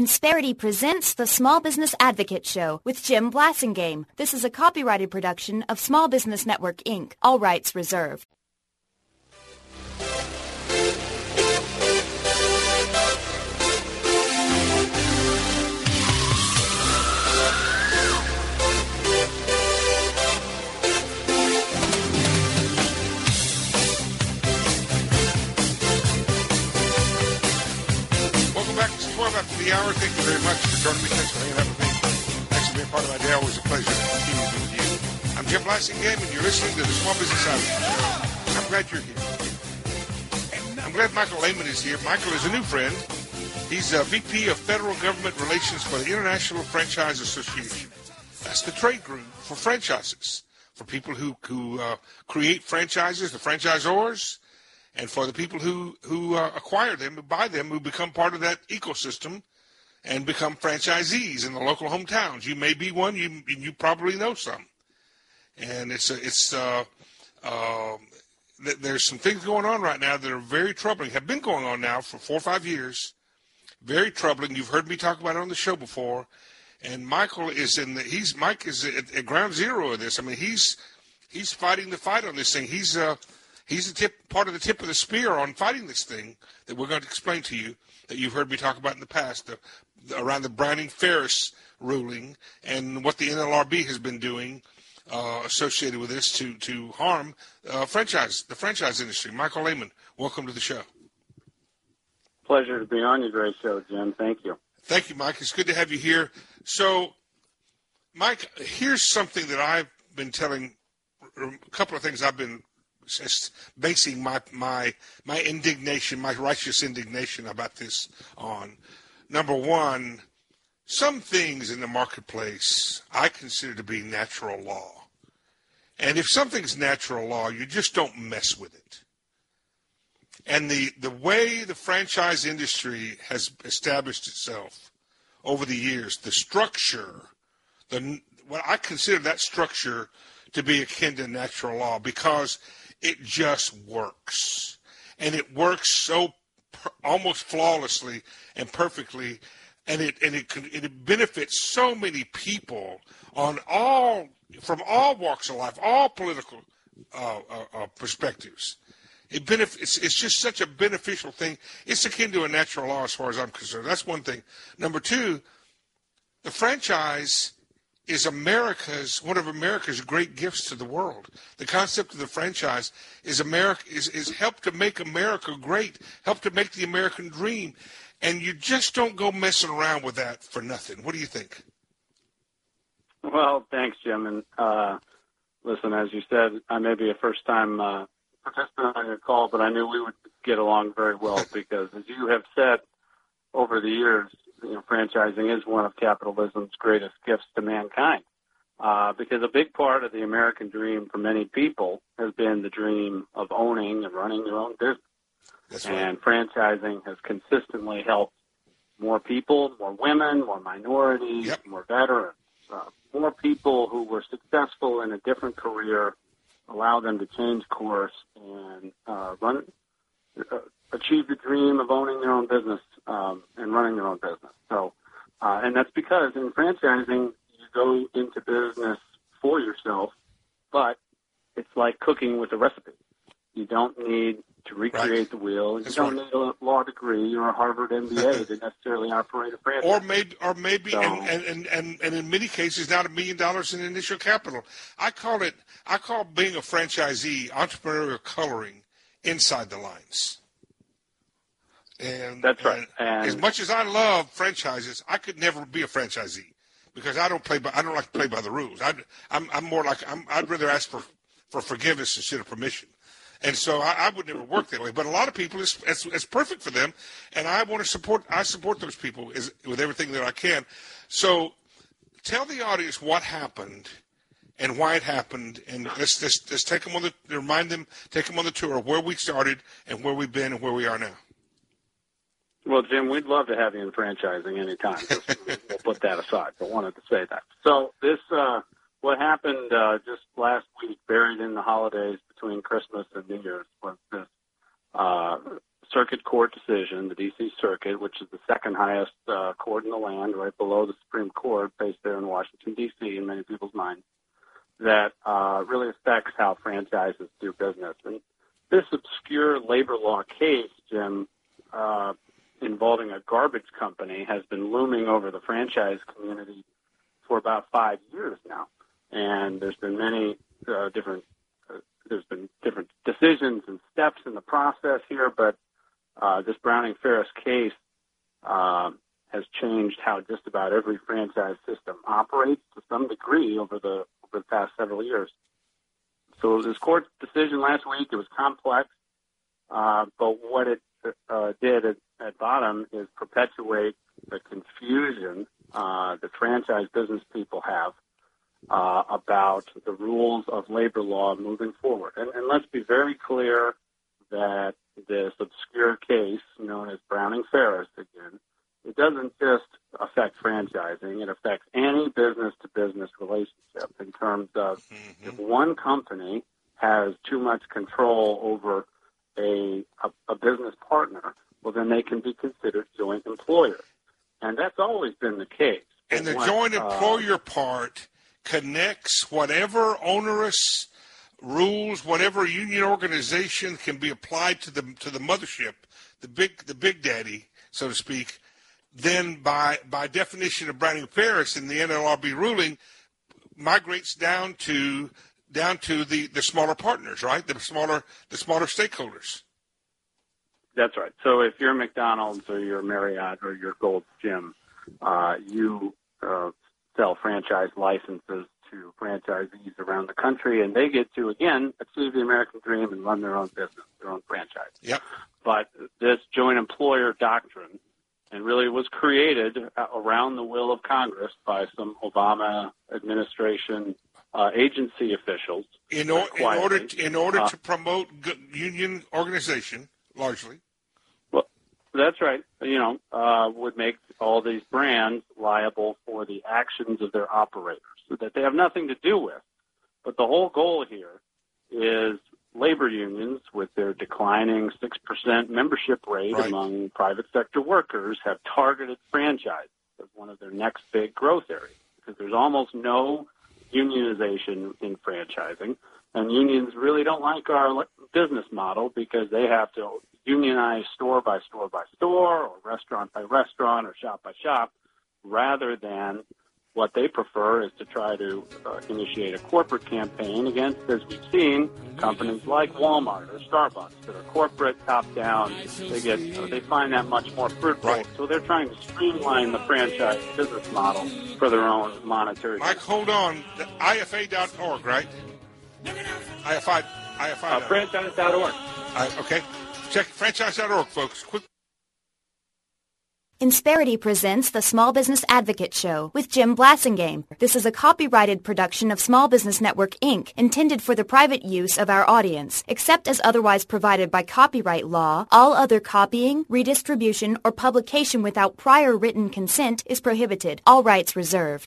Insperity presents the Small Business Advocate Show with Jim Blasingame. This is a copyrighted production of Small Business Network, Inc., all rights reserved. After the hour, thank you very much for joining me. Thanks for hanging out with me. Thanks for being part of my day. Always a pleasure to continue to be with you. I'm Jim Blasingame, and you're listening to the Small Business Advocate Show. I'm glad you're here. I'm glad Michael Lehman is here. Michael is a new friend. He's a VP of Federal Government Relations for the International Franchise Association. That's the trade group for franchises, for people who create franchises, the franchisors, and for the people who acquire them, who buy them, who become part of that ecosystem and become franchisees in the local hometowns. You may be one. You probably know some. And there's some things going on right now that are very troubling, have been going on now for 4 or 5 years. Very troubling. You've heard me talk about it on the show before. And Michael is Mike is at ground zero of this. I mean, he's fighting the fight on this thing. He's part of the tip of the spear on fighting this thing that we're going to explain to you, that you've heard me talk about in the past, around the Browning-Ferris ruling and what the NLRB has been doing associated with this to harm the franchise industry. Michael Lehman, welcome to the show. Pleasure to be on your great show, Jim. Thank you. Thank you, Mike. It's good to have you here. So, Mike, here's something that I've been telling, a couple of things I've been basing my indignation, my righteous indignation about this on. Number one, some things in the marketplace I consider to be natural law. And if something's natural law, you just don't mess with it. And the way the franchise industry has established itself over the years, the structure, what I consider that structure to be akin to natural law, because it just works, and it works so almost flawlessly and perfectly, and it benefits so many people from all walks of life, all political perspectives. It's just such a beneficial thing. It's akin to a natural law as far as I'm concerned. That's one thing. Number two, the franchise is one of America's great gifts to the world. The concept of the franchise is help to make America great, help to make the American dream, and you just don't go messing around with that for nothing. What do you think? Well, thanks, Jim. And listen, as you said, I may be a first-time participant on your call, but I knew we would get along very well because, as you have said over the years, franchising is one of capitalism's greatest gifts to mankind, because a big part of the American dream for many people has been the dream of owning and running their own business. That's right. And franchising has consistently helped more people, more women, more minorities, Yep. more veterans, more people who were successful in a different career, allow them to change course and achieve the dream of owning their own business and running their own business. So, and that's because in franchising, you go into business for yourself, but it's like cooking with a recipe. You don't need to recreate the wheel. You don't need a law degree or a Harvard MBA to necessarily operate a franchise. Or maybe, so, and in many cases, not $1 million in initial capital. I call being a franchisee entrepreneurial coloring inside the lines. And that's right. And as much as I love franchises, I could never be a franchisee because I don't like to play by the rules. I'm more like I'd rather ask for forgiveness instead of permission. And so I would never work that way. But a lot of people, it's perfect for them, and I support those people with everything that I can. So tell the audience what happened and why it happened, and let's take them take them on the tour of where we started and where we've been and where we are now. Well, Jim, we'd love to have you in franchising anytime. We'll put that aside, but wanted to say that. So this, what happened just last week, buried in the holidays between Christmas and New Year's, was this circuit court decision, the D.C. Circuit, which is the second highest court in the land, right below the Supreme Court, based there in Washington, D.C., in many people's minds, that really affects how franchises do business. And this obscure labor law case, Jim, involving a garbage company, has been looming over the franchise community for about 5 years now. And there's been many different decisions and steps in the process here, but this Browning-Ferris case has changed how just about every franchise system operates to some degree over the past several years. So this court decision last week, it was complex, but what it did at bottom is perpetuate the confusion that franchise business people have about the rules of labor law moving forward. And let's be very clear that this obscure case, known as Browning-Ferris again, it doesn't just affect franchising. It affects any business-to-business relationship in terms of if one company has too much control over a business partner, well, then they can be considered joint employers. And that's always been the case. And the joint employer part connects whatever onerous rules, whatever union organization can be applied to the mothership, the big daddy, so to speak. Then by definition of Browning-Ferris in the NLRB ruling, migrates down to the smaller partners, right? The smaller stakeholders. That's right. So if you're McDonald's or you're Marriott or you're Gold's Gym, you sell franchise licenses to franchisees around the country, and they get to, again, achieve the American dream and run their own business, their own franchise. Yep. But this joint employer doctrine, and really was created around the will of Congress by some Obama administration agency officials. In order to promote union organization, largely. Well, that's right. Would make all these brands liable for the actions of their operators that they have nothing to do with. But the whole goal here is labor unions, with their declining 6% membership rate among private sector workers, have targeted franchise as one of their next big growth areas, because there's almost no unionization in franchising, and unions really don't like our business model because they have to unionize store by store by store, or restaurant by restaurant, or shop by shop, rather than what they prefer is to try to initiate a corporate campaign against, as we've seen, companies like Walmart or Starbucks that are corporate, top-down. They find that much more fruitful. Right. So they're trying to streamline the franchise business model for their own monetary. Mike, hold on. The IFA.org, right? IFI. Franchise.org. Okay. Check franchise.org, folks. Quick. Insperity presents the Small Business Advocate Show with Jim Blasingame. This is a copyrighted production of Small Business Network, Inc., intended for the private use of our audience. Except as otherwise provided by copyright law, all other copying, redistribution, or publication without prior written consent is prohibited. All rights reserved.